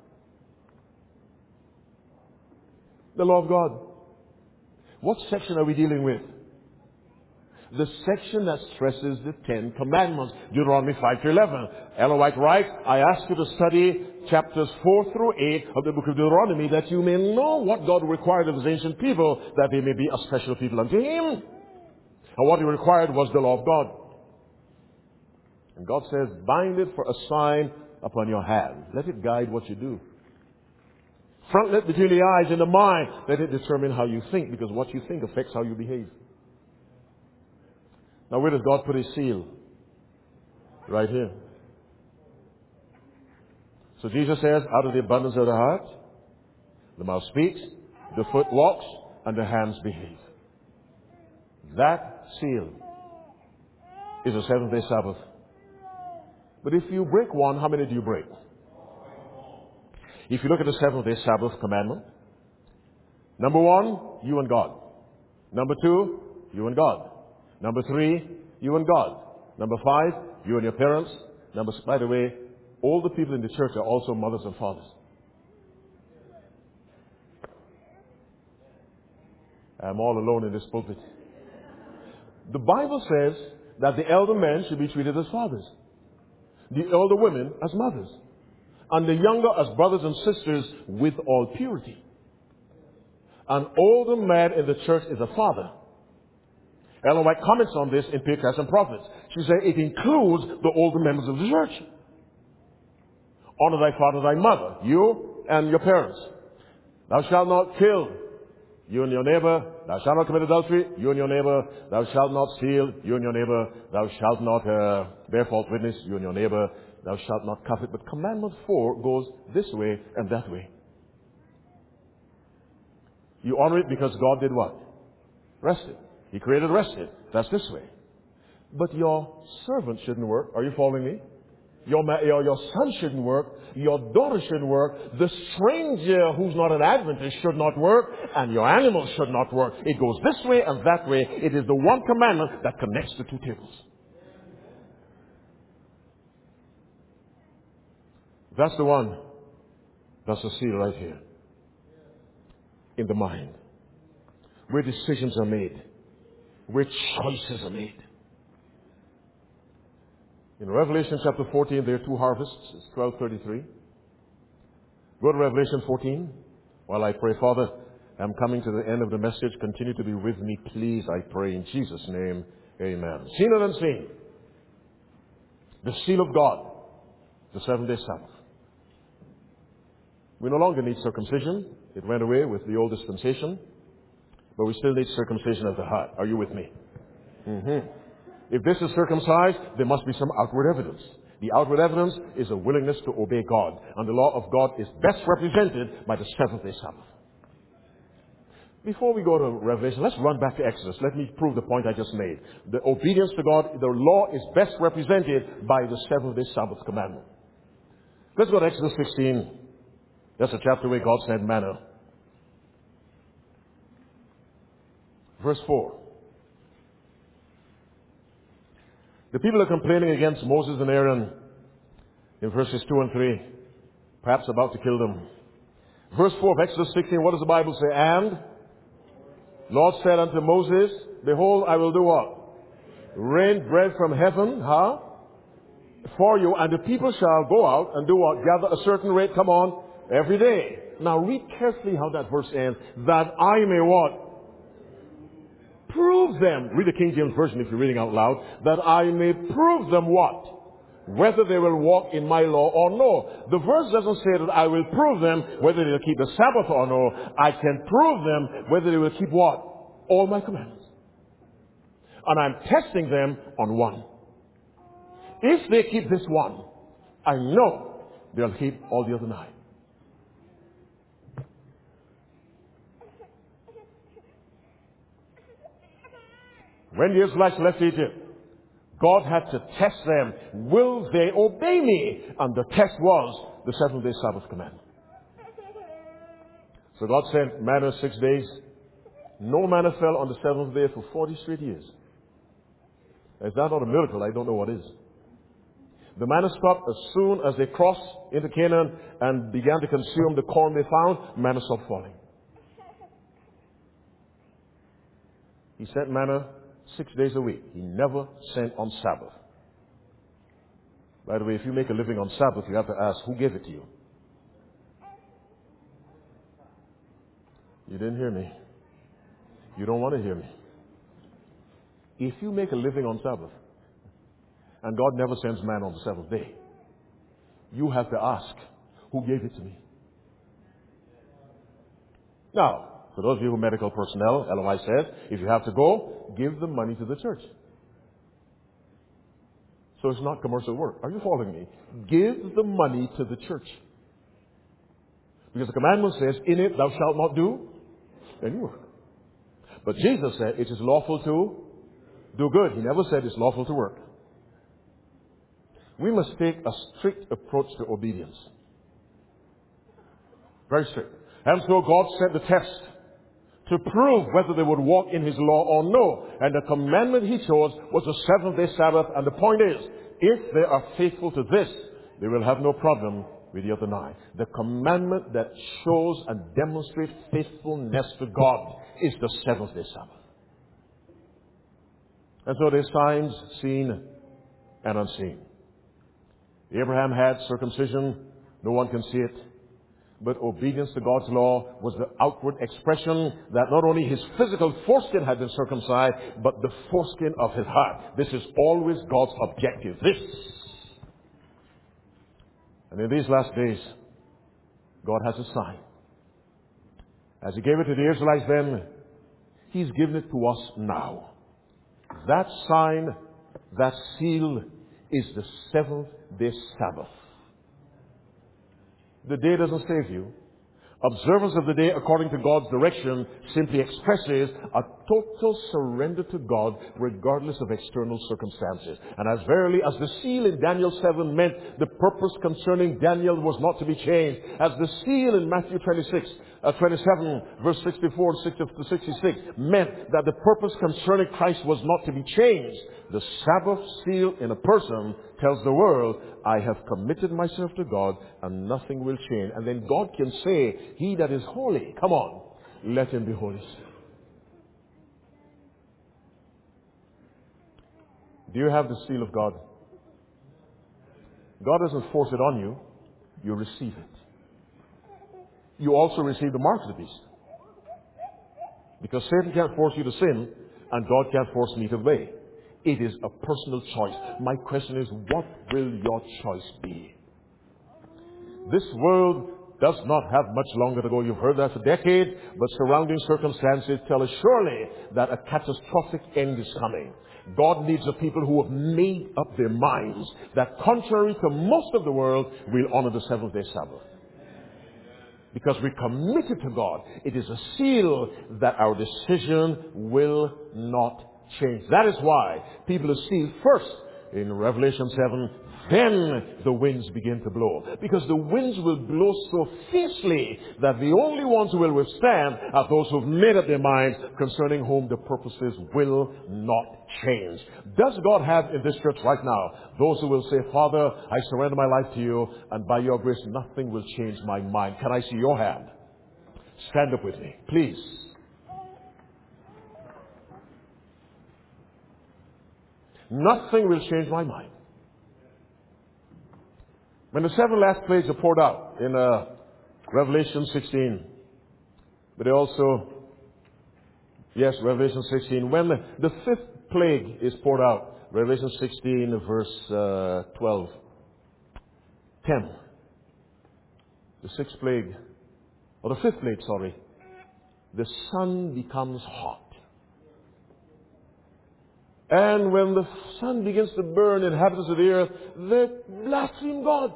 The law of God. What section are we dealing with? The section that stresses the Ten Commandments. Deuteronomy five to eleven. Ellen White writes, I ask you to study chapters four through eight of the book of Deuteronomy, that you may know what God required of His ancient people, that they may be a special people unto Him. And what He required was the law of God. And God says, bind it for a sign upon your hand. Let it guide what you do. Frontlet between the eyes and the mind. Let it determine how you think, because what you think affects how you behave. Now, where does God put His seal? Right here. So Jesus says, out of the abundance of the heart, the mouth speaks, the foot walks, and the hands behave. That seal is a seventh-day Sabbath. But if you break one, how many do you break? If you look at the seventh-day Sabbath commandment, number one, you and God. Number two, you and God. Number three, you and God. Number five, you and your parents. Number, by the way, all the people in the church are also mothers and fathers. I'm all alone in this pulpit. The Bible says that the elder men should be treated as fathers, the elder women as mothers, and the younger as brothers and sisters with all purity. An older man in the church is a father. Ellen White comments on this in Patriarchs and Prophets. She says it includes the older members of the church. Honor thy father, thy mother, you and your parents. Thou shalt not kill, you and your neighbor. Thou shalt not commit adultery, you and your neighbor. Thou shalt not steal, you and your neighbor. Thou shalt not uh, bear false witness, you and your neighbor. Thou shalt not covet. But commandment four goes this way and that way. You honor it because God did what? Rested. He created rested. That's this way. But your servant shouldn't work. Are you following me? Your, your, your son shouldn't work. Your daughter shouldn't work. The stranger who's not an Adventist should not work. And your animals should not work. It goes this way and that way. It is the one commandment that connects the two tables. That's the one. That's the seal right here. In the mind. where decisions are made, where choices are made. In Revelation chapter fourteen, there are two harvests. It's twelve thirty-three. Go to Revelation fourteen. While I pray, Father, I'm coming to the end of the message. Continue to be with me, please, I pray in Jesus' name. Amen. Seen and unseen. The seal of God. The seventh-day Sabbath. We no longer need circumcision. It went away with the old dispensation. But we still need circumcision of the heart. Are you with me? Mm-hmm. If this is circumcised, there must be some outward evidence. The outward evidence is a willingness to obey God. And the law of God is best represented by the seventh-day Sabbath. Before we go to Revelation, let's run back to Exodus. Let me prove the point I just made. The obedience to God, the law is best represented by the seventh-day Sabbath commandment. Let's go to Exodus sixteen. That's a chapter where God sent manna. Verse four. The people are complaining against Moses and Aaron in verses two and three, perhaps about to kill them. Verse four of Exodus sixteen, what does the Bible say? And Lord said unto Moses, behold, I will do what? Rain bread from heaven, huh? For you, and the people shall go out and do what? Gather a certain rate, come on, every day. Now read carefully how that verse ends. That I may what? Prove them. Read the King James Version if you're reading out loud. That I may prove them what? Whether they will walk in my law or no. The verse doesn't say that I will prove them whether they will keep the Sabbath or no. I can prove them whether they will keep what? All my commandments. And I'm testing them on one. If they keep this one, I know they'll keep all the other nine. When the Israelites left Egypt, God had to test them. Will they obey me? And the test was the seventh-day Sabbath command. So God sent manna six days. No manna fell on the seventh day for forty straight years. Is that not a miracle? I don't know what is. The manna stopped as soon as they crossed into Canaan and began to consume the corn they found. Manna stopped falling. He sent manna six days a week. He never sent on Sabbath. By the way, if you make a living on Sabbath, you have to ask, who gave it to you? You didn't hear me. You don't want to hear me. If you make a living on Sabbath, and God never sends man on the seventh day, you have to ask, who gave it to me? Now, for those of you who are medical personnel, L M I says, if you have to go, give the money to the church. So it's not commercial work. Are you following me? Give the money to the church. Because the commandment says, in it thou shalt not do any work. But Jesus said, it is lawful to do good. He never said it's lawful to work. We must take a strict approach to obedience. Very strict. And so God set the test to prove whether they would walk in His law or no. And the commandment He chose was the seventh-day Sabbath. And the point is, if they are faithful to this, they will have no problem with the other nine. The commandment that shows and demonstrates faithfulness to God is the seventh-day Sabbath. And so there's signs seen and unseen. Abraham had circumcision. No one can see it. But obedience to God's law was the outward expression that not only his physical foreskin had been circumcised, but the foreskin of his heart. This is always God's objective. This. And in these last days, God has a sign. As He gave it to the Israelites then, He's given it to us now. That sign, that seal, is the seventh-day Sabbath. The day doesn't save you. Observance of the day according to God's direction simply expresses a total surrender to God regardless of external circumstances. And as verily as the seal in Daniel seven meant the purpose concerning Daniel was not to be changed, as the seal in Matthew twenty-six, uh, twenty-seven, verse sixty-four to sixty-six meant that the purpose concerning Christ was not to be changed, the Sabbath seal in a person tells the world, I have committed myself to God and nothing will change. And then God can say, he that is holy, come on, let him be holy. Do you have the seal of God? God doesn't force it on you. You receive it. You also receive the mark of the beast. Because Satan can't force you to sin, and God can't force me to obey. It is a personal choice. My question is, what will your choice be? This world does not have much longer to go. You've heard that for decades, but surrounding circumstances tell us surely that a catastrophic end is coming. God needs a people who have made up their minds that contrary to most of the world, we'll honor the seventh day Sabbath. Because we're committed to God. It is a seal that our decision will not change. That is why people are sealed first in Revelation seven. Then the winds begin to blow. Because the winds will blow so fiercely that the only ones who will withstand are those who have made up their minds concerning whom the purposes will not change. Does God have in this church right now those who will say, Father, I surrender my life to you, and by your grace nothing will change my mind? Can I see your hand? Stand up with me, please. Nothing will change my mind. When the seven last plagues are poured out in uh, Revelation sixteen, but they also, yes, Revelation sixteen, when the, the fifth plague is poured out, Revelation sixteen, verse uh, twelve, ten, the sixth plague, or the fifth plague, sorry, the sun becomes hot. And when the sun begins to burn inhabitants of the earth, they blaspheme God.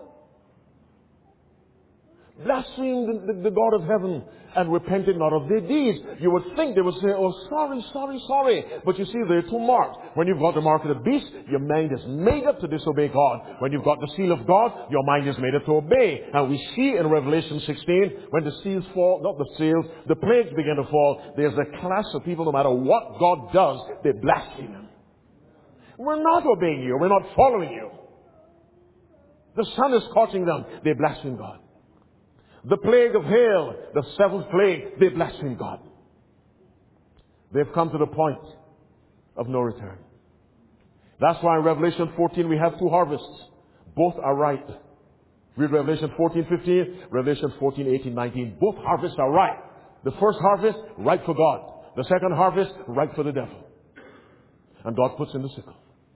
Blaspheme the, the, the God of heaven and repented not of their deeds. You would think they would say, oh, sorry, sorry, sorry. But you see, there are two marks. When you've got the mark of the beast, your mind is made up to disobey God. When you've got the seal of God, your mind is made up to obey. And we see in Revelation sixteen, when the seals fall, not the seals, the plagues begin to fall, there's a class of people, no matter what God does, they blaspheme Him. We're not obeying you. We're not following you. The sun is scorching them. They blaspheme God. The plague of hail, the seventh plague, they blaspheme God. They've come to the point of no return. That's why in Revelation fourteen we have two harvests. Both are ripe. Read Revelation fourteen fifteen, Revelation fourteen eighteen nineteen. Both harvests are ripe. The first harvest, ripe for God. The second harvest, ripe for the devil. And God puts in the sickle.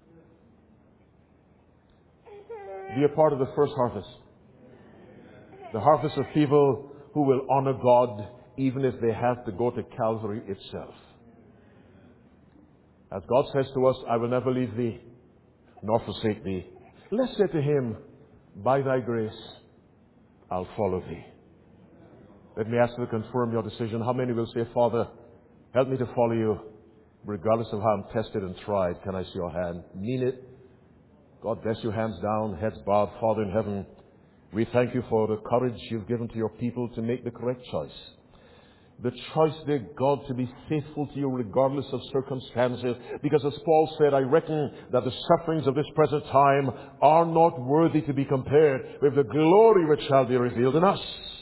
Be a part of the first harvest. The harvest of people who will honor God even if they have to go to Calvary itself. As God says to us, I will never leave thee nor forsake thee. Let's say to Him, by thy grace, I'll follow thee. Let me ask you to confirm your decision. How many will say, Father, help me to follow you regardless of how I'm tested and tried? Can I see your hand? Mean it. God bless you. Hands down, heads bowed. Father in heaven, we thank you for the courage you've given to your people to make the correct choice. The choice, dear God, to be faithful to you regardless of circumstances. Because as Paul said, I reckon that the sufferings of this present time are not worthy to be compared with the glory which shall be revealed in us.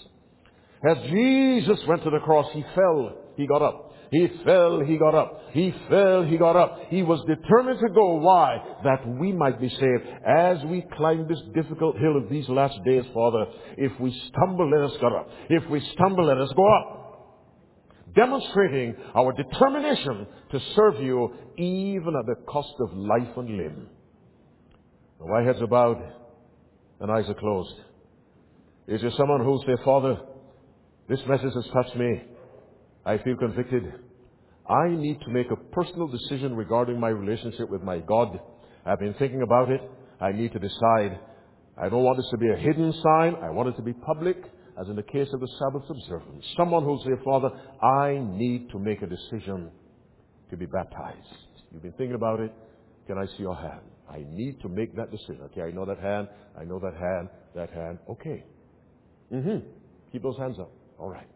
As Jesus went to the cross, He fell, He got up. He fell, He got up. He fell, He got up. He was determined to go. Why? That we might be saved. As we climb this difficult hill of these last days, Father, if we stumble, let us get up. If we stumble, let us go up. Demonstrating our determination to serve you even at the cost of life and limb. Our heads are bowed and eyes are closed. Is there someone who will say, Father, this message has touched me. I feel convicted. I need to make a personal decision regarding my relationship with my God. I've been thinking about it. I need to decide. I don't want this to be a hidden sign. I want it to be public, as in the case of the Sabbath observance. Someone who will say, Father, I need to make a decision to be baptized. You've been thinking about it. Can I see your hand? I need to make that decision. Okay, I know that hand. I know that hand. That hand. Okay. Mm-hmm. Keep those hands up. All right.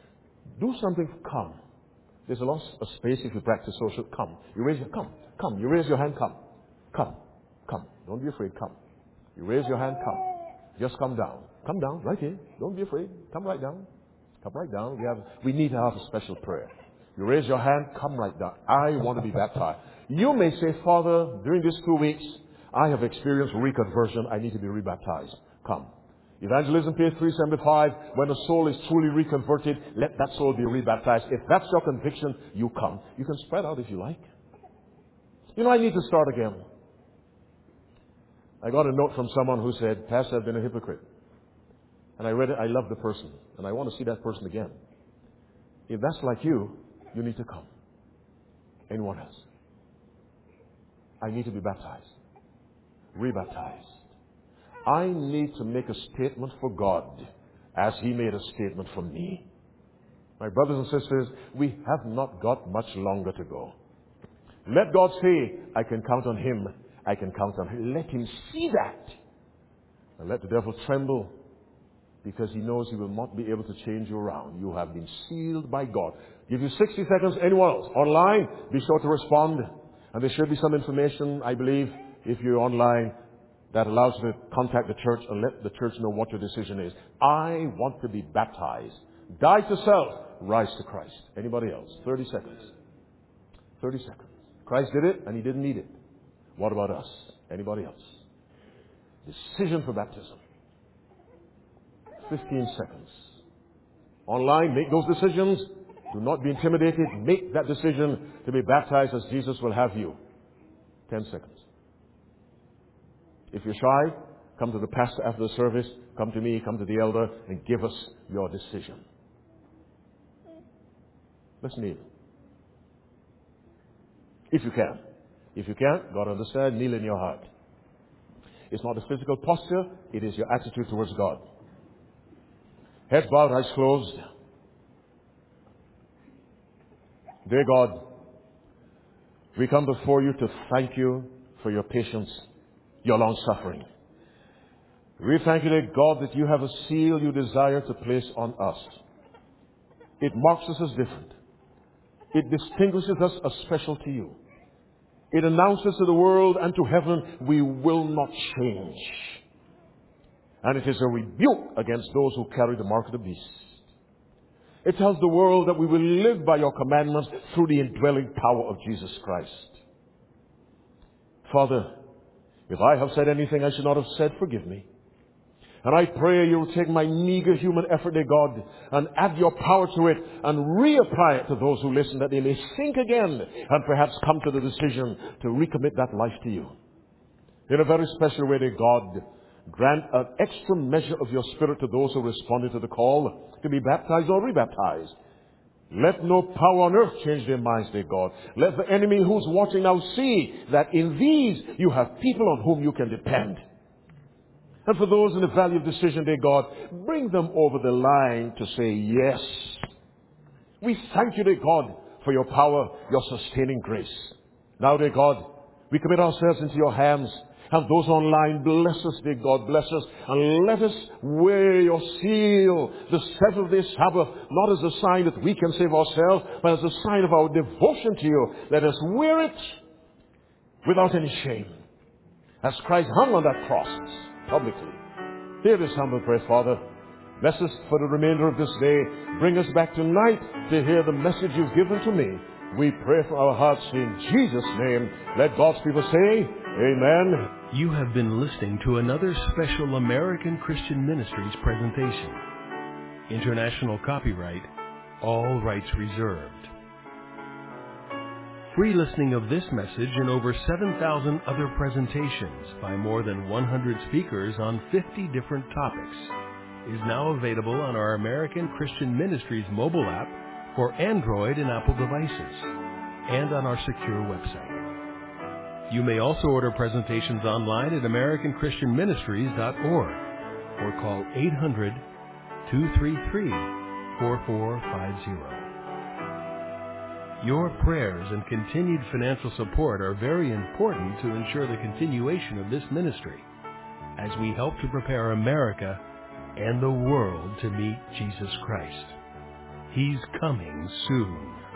Do something. Come. There's a lot of space if you practice social. Come. You raise your, come. Come. You raise your hand. Come. Come. Come. Don't be afraid. Come. You raise your hand. Come. Just come down. Come down. Right here. Don't be afraid. Come right down. Come right down. We have, we need to have a special prayer. You raise your hand. Come right down. I want to be baptized. You may say, Father, during these two weeks, I have experienced reconversion. I need to be rebaptized. Come. Evangelism page three seventy-five, when a soul is truly reconverted, let that soul be rebaptized. If that's your conviction, you come. You can spread out if you like. You know, I need to start again. I got a note from someone who said, Pastor, I've been a hypocrite. And I read it, I love the person, and I want to see that person again. If that's like you, you need to come. Anyone else? I need to be baptized. Rebaptized. I need to make a statement for God as He made a statement for me. My brothers and sisters, we have not got much longer to go. Let God say, I can count on Him. I can count on Him. Let Him see that. And let the devil tremble, because he knows he will not be able to change you around. You have been sealed by God. Give you sixty seconds. Anyone else? Online, be sure to respond. And there should be some information, I believe, if you're online, that allows you to contact the church and let the church know what your decision is. I want to be baptized. Die to self. Rise to Christ. Anybody else? thirty seconds. thirty seconds. Christ did it and He didn't need it. What about us? Anybody else? Decision for baptism. fifteen seconds. Online, make those decisions. Do not be intimidated. Make that decision to be baptized as Jesus will have you. ten seconds. If you're shy, come to the pastor after the service. Come to me, come to the elder, and give us your decision. Let's kneel. If you can. If you can't, God understand, kneel in your heart. It's not a physical posture, it is your attitude towards God. Heads bowed, eyes closed. Dear God, we come before you to thank you for your patience, your long suffering. We thank you, dear God, that you have a seal you desire to place on us. It marks us as different. It distinguishes us as special to you. It announces to the world and to heaven, we will not change. And it is a rebuke against those who carry the mark of the beast. It tells the world that we will live by your commandments through the indwelling power of Jesus Christ. Father, if I have said anything I should not have said, forgive me. And I pray you will take my meager human effort, dear God, and add your power to it and reapply it to those who listen, that they may think again and perhaps come to the decision to recommit that life to you. In a very special way, dear God, grant an extra measure of your Spirit to those who responded to the call to be baptized or rebaptized. Let no power on earth change their minds, dear God. Let the enemy who's watching now see that in these you have people on whom you can depend. And for those in the valley of decision, dear God, bring them over the line to say yes. We thank you, dear God, for your power, your sustaining grace. Now, dear God, we commit ourselves into your hands. And those online, bless us, dear God, bless us. And let us wear your seal, the seventh day Sabbath, not as a sign that we can save ourselves, but as a sign of our devotion to you. Let us wear it without any shame, as Christ hung on that cross publicly. Hear this humble prayer, Father. Bless us for the remainder of this day. Bring us back tonight to hear the message you've given to me. We pray for our hearts in Jesus' name. Let God's people say, Amen. You have been listening to another special American Christian Ministries presentation. International copyright, all rights reserved. Free listening of this message and over seven thousand other presentations by more than one hundred speakers on fifty different topics is now available on our American Christian Ministries mobile app for Android and Apple devices and on our secure website. You may also order presentations online at american christian ministries dot org or call eight hundred, two three three, four four five zero. Your prayers and continued financial support are very important to ensure the continuation of this ministry as we help to prepare America and the world to meet Jesus Christ. He's coming soon.